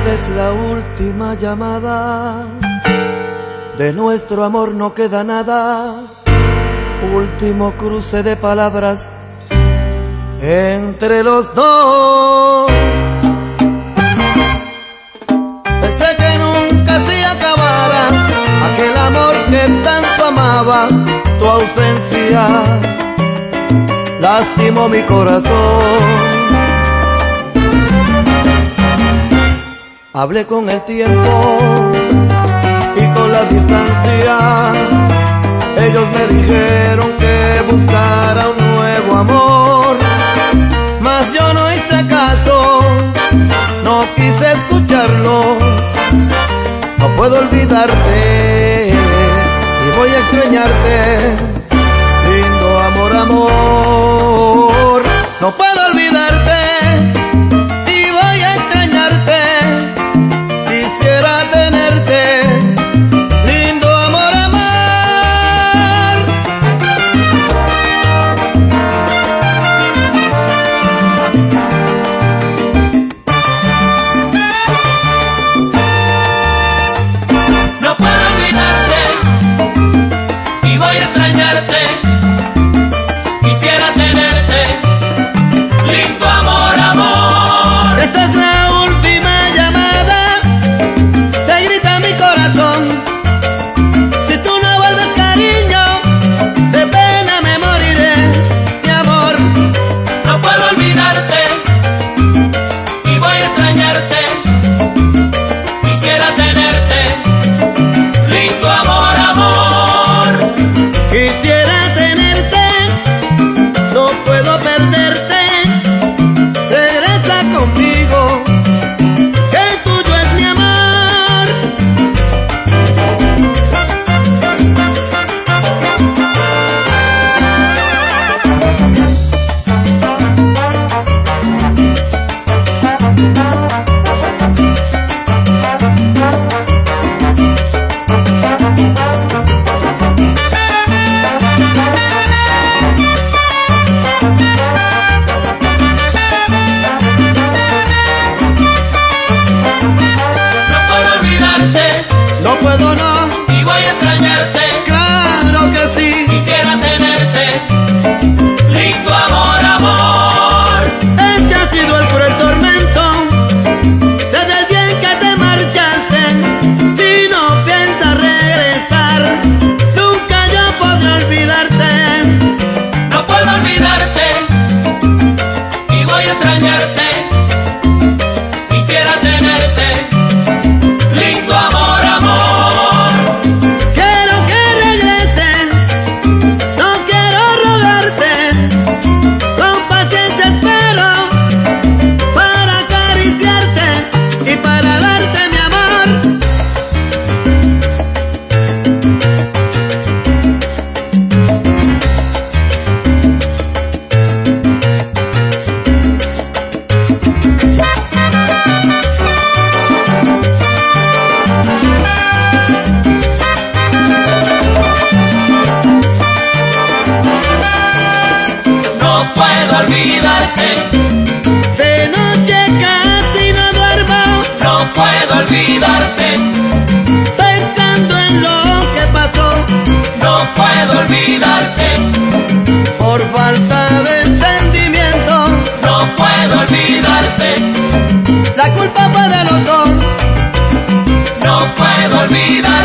Es la última llamada, de nuestro amor no queda nada, último cruce de palabras entre los dos. Pensé que nunca se acabara aquel amor que tanto amaba, tu ausencia lastimó mi corazón. Hablé con el tiempo y con la distancia, ellos me dijeron que buscara un nuevo amor, mas yo no hice caso, no quise escucharlos. No puedo olvidarte y voy a extrañarte, lindo amor, amor. No puedo olvidarte y voy a extrañarte, quisiera tenerte, lindo amor, amor. No puedo olvidarte y voy a extrañarte, quisiera tenerte, lindo amor, amor. Esta es la última llamada, te grita mi corazón. Si tú no vuelves, cariño, de pena me moriré, mi amor. No puedo olvidarte y voy a extrañarte, quisiera tenerte, lindo amor, amor. Quisiera tenerte, no puedo perderte, regresa conmigo, que tuyo es mi amor. No puedo olvidarte No puedo, no, y voy a extrañarte, claro que sí. quisiera tenerte, lindo amor, amor. Este ha sido el cruel tormento, desde el día en que te marchaste. Si no piensas regresar, nunca yo podré olvidarte. No puedo olvidarte y voy a extrañarte, quisiera tenerte, lindo amor, amor. Quiero que regreses, no quiero rogarte, con paciencia espero para acariciarte y para darte mi amor. No puedo olvidarte, De noche casi no duermo, no puedo olvidarte, pensando en lo que pasó, no puedo olvidarte, por falta de entendimiento. no puedo olvidarte, La culpa fue de los dos. no puedo olvidarte.